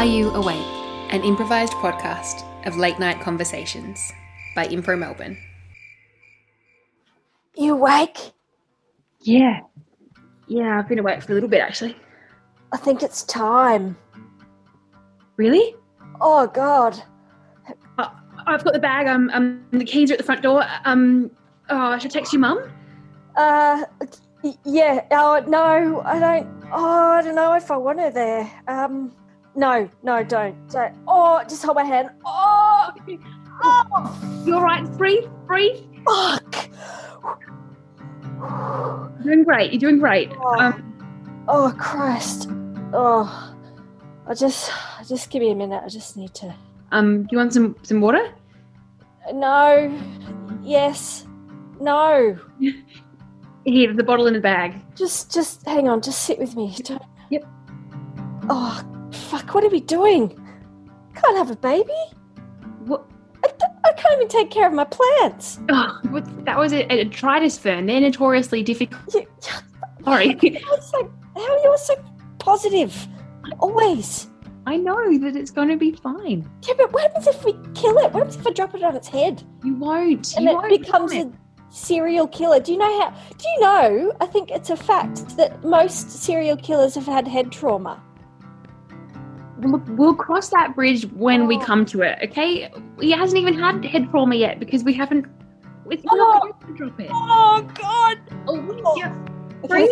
Are You Awake? An improvised podcast of late night conversations by Impro Melbourne. You awake? Yeah, I've been awake for a little bit actually. I think it's time. Really? Oh, God. I've got the bag. The keys are at the front door. I should text you, Mum. Yeah. Oh, no, I don't. Oh, I don't know if I want her there. No, don't. Oh, just hold my hand. Oh. You're right. Breathe. Fuck. You're doing great. Oh, Christ. Oh, I just give me a minute. I just need to. Do you want some water? No. Yes. No. Here, there's a bottle in the bag. Just hang on. Just sit with me. Don't. Yep. Oh, fuck. What are we doing? Can't have a baby. What? I can't even take care of my plants. Oh, that was a detritus fern. They're notoriously difficult. Sorry. How are you so positive? Always. I know that it's going to be fine. Yeah, but what happens if we kill it? What happens if I drop it on its head? You won't. And it becomes a serial killer. Do you know, I think it's a fact that most serial killers have had head trauma. We'll cross that bridge when we come to it, okay? He hasn't even had head trauma yet because we haven't... It's not going to drop it. Oh, God. Oh, yeah. Okay.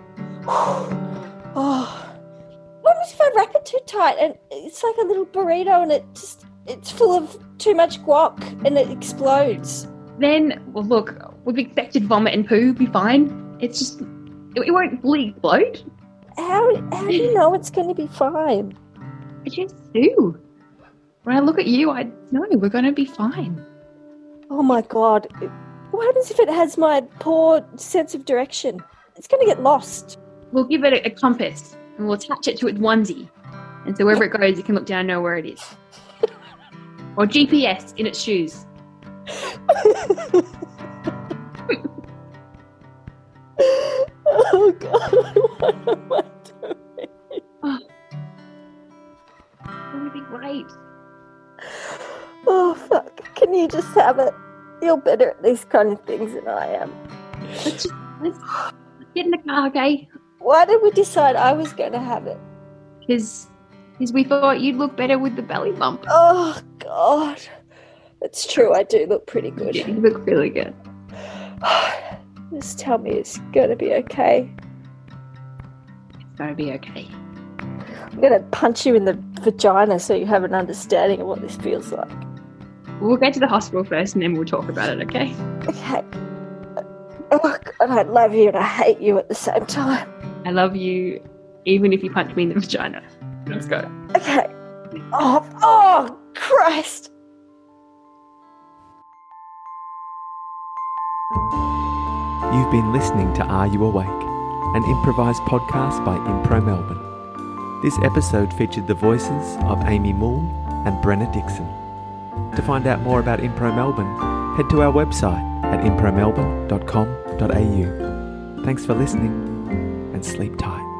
Oh. What happens if I wrap it too tight and it's like a little burrito and it's full of too much guac and it explodes? Then, well, look, we've expected vomit and poo, be fine. It's just, it won't fully explode. How do you know it's going to be fine? I just do. When I look at you, I know we're going to be fine. Oh my God. What happens if it has my poor sense of direction? It's going to get lost. We'll give it a compass and we'll attach it to its onesie. And so wherever it goes, you can look down and know where it is. Or GPS in its shoes. Oh God, what am I doing? Oh. It's going to be great. Oh fuck, can you just have it? You're better at these kind of things than I am. Let's get in the car, okay? Why did we decide I was going to have it? Because we thought you'd look better with the belly bump. Oh God, it's true, I do look pretty good. Yeah, you look really good. Just tell me it's going to be okay. It's going to be okay. I'm going to punch you in the vagina so you have an understanding of what this feels like. We'll go to the hospital first and then we'll talk about it, okay? Okay. Oh God, I love you and I hate you at the same time. I love you even if you punch me in the vagina. Let's go. Okay. Oh, Christ. You've been listening to Are You Awake? An improvised podcast by Impro Melbourne. This episode featured the voices of Amy Moore and Brenna Dixon. To find out more about Impro Melbourne, head to our website at impromelbourne.com.au. Thanks for listening and sleep tight.